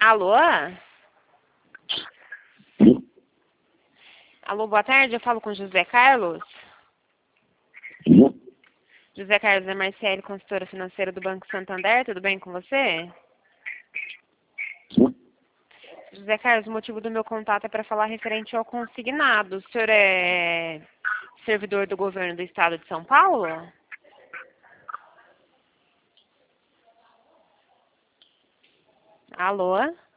Alô? Alô, boa tarde, eu falo com José Carlos. José Carlos é Marcele, consultora financeira do Banco Santander, tudo bem com você? José Carlos, o motivo do meu contato é para falar referente ao consignado. O senhor é servidor do governo do estado de São Paulo? Alô?